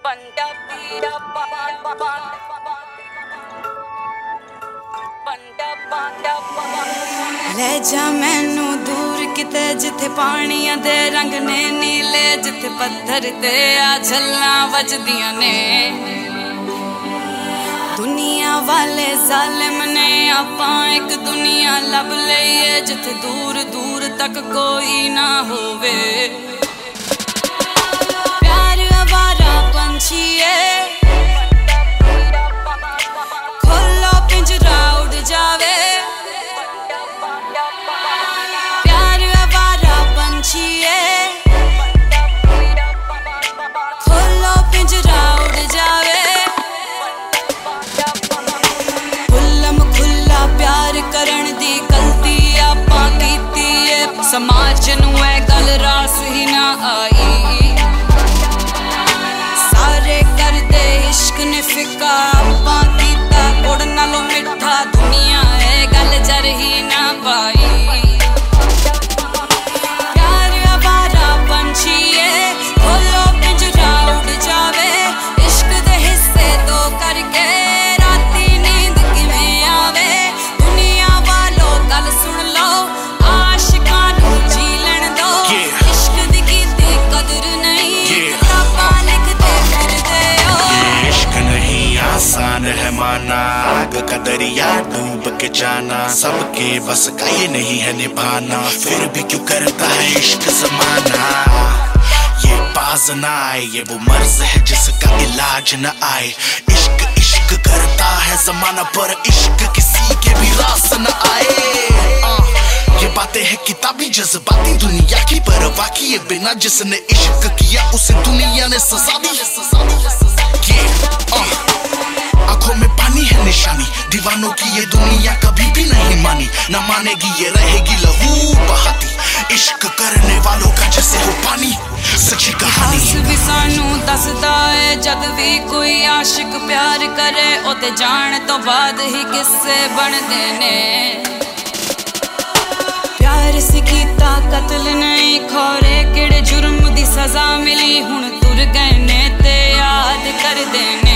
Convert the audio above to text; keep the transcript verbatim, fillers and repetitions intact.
ले जा मैनू दूर किते जिथे पानियां दे रंग ने नीले, जिथे पत्थर ते आ झल्लां वजदियां ने। दुनिया वाले जालिम ने आपां एक दुनिया लब लईए, जिथे दूर दूर तक कोई ना होवे। प्यार आवारा पंछी है, खोलो पिंजरा उड़ जावे। प्यार आवारा पंछी है, खोलो पिंजरा उड़ जावे। खुल्लम खुल्ला प्यार करन दी गलती आपां कीती है, समाज नूं ऐ गल रास ही ना आई। सारे करदे इश्क ने फिका आपां कीता गुड़ नालों मिठा, दुनिया ऐ गल जर ही ना पाई। प्यार आवारा पंछी है, खोलो पिंजरा उड़ जावे। इश्क दे हिस्से दो करके राती नींद किवें आवे। दुनिया वालों गल सुन लो, आशिकां नूं जी लैण दो। इश्क दी कीती कदर नहीं, किताबां लिखदे फिरदे हो। इश्क नहीं आसान है माना, आग का दरिया डूब के जाना। सबके बस का ये नहीं है निभाना, फिर भी क्यों करता है इश्क जमाना। ये बाज ना आए, ये वो मर्ज है जिसका इलाज न आए। इश्क इश्क करता है जमाना, पर इश्क किसी के भी रास न आए। आ, ये बातें हैं किताबी जज्बाती दुनिया की, परवाह किए बिना जिसने इश्क किया उसे दुनिया ने सजा दी। ये आ, आंखों में पानी है निशानी, दीवानों की ये दुनिया कभी भी नहीं मानी। न मानेगी ये रहेगी लहू बहाती, इश्क करने वालों का जैसे हो पानी सच्ची कहानी। इतिहास भी सानू दसदा है, जद भी कोई आशिक प्यार करे ओते जान तो बाद ही किस्से बनदे ने। प्यार से कीता कत्ल नहीं, खोरे केड़े जुर्म दी सजा मिली। हुण तुर गए ने ते याद कर देने।